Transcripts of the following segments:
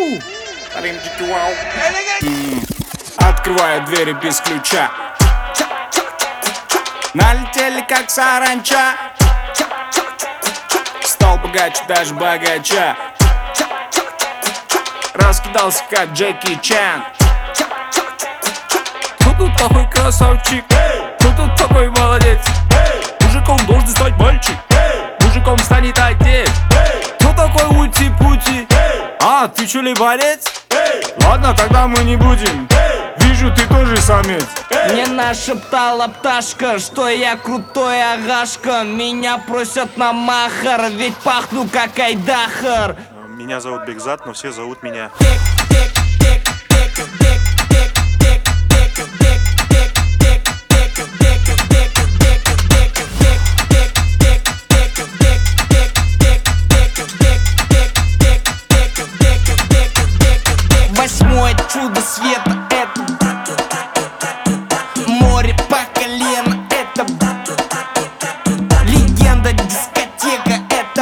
Открываю двери без ключа. Налетели как саранча. Стал богаче даже богача. Раскидался как Джеки Чан. Кто тут такой красавчик? Кто тут такой молодец? Мужиком должен стать мальчик. Мужиком станет отец. Кто такой ути-пути? А, ты чё, либорец? Ладно, тогда мы не будем. Вижу, ты тоже самец. Мне нашептала пташка, что я крутой агашка. Меня просят на махар, ведь пахну как Айдахар. Меня зовут Бекзат, но все зовут меня Восьмое чудо света — это море по колено, это легенда дискотека, это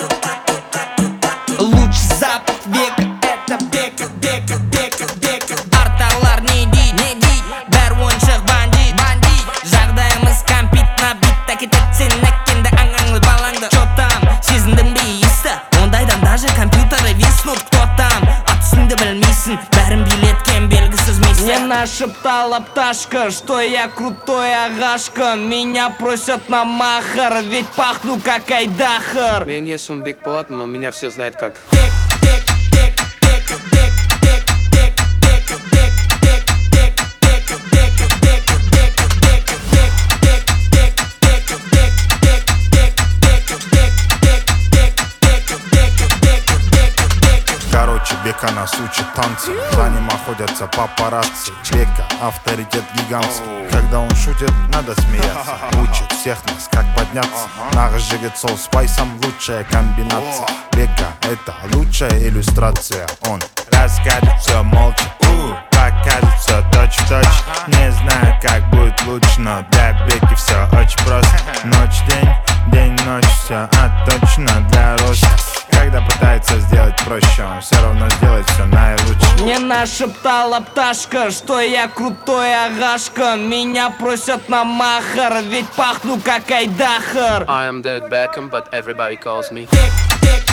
лучший запах века, это бека, бека, бека, бека. Арталар не дей, бәр ойыншық бандит. Жағдайымыз компит на бит, так сен әккенді аңаңлы балаңды. Чё там, сезіндім бе есті, ондайдан даже компьютеры виснут. Кто там, ат үстіңді білмейсің, бәрін билеткен белгісіз миссия. Мне нашептала пташка, что я крутой агашка. Меня просят на махар, ведь пахну как Айдахар. Мен есімім Бек болатын, но меня все знают как Короче, Бека нас учит танцы. За ним охотятся папарацци. Бека — авторитет гигантский. Когда он шутит, надо смеяться. Учит всех нас, как подняться. Наш жигет сол спайсом — лучшая комбинация. Бека — это лучшая иллюстрация. Он расскажет все молча, покажет все точь-в-точь. Не знаю, как будет лучше, но для Беки все очень просто. Ночь-день, день-ночь, все точно для роста. Когда пытается сделать проще, он все равно сделает все наилучше. Мне нашептала пташка, что я крутой агашка. Меня просят на махар, ведь пахну как Айдахар. I am David Beckham, but everybody calls me